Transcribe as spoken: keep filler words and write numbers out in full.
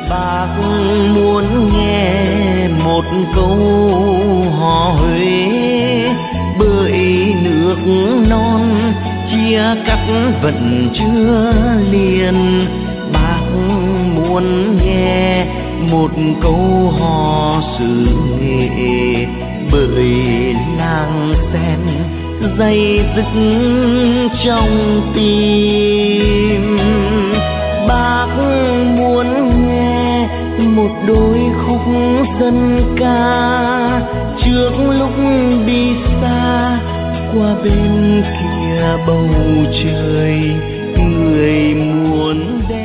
Bác muốn nghe một câu hò Huế, bởi nước non chia cắt vẫn chưa liền. Bác muốn nghe một câu hò xứ Nghệ, bởi làng sen dây dứt trong tim. Bác muốn nghe một đôi khúc dân ca trước lúc đi xa qua bên kia bầu trời, người muốn đến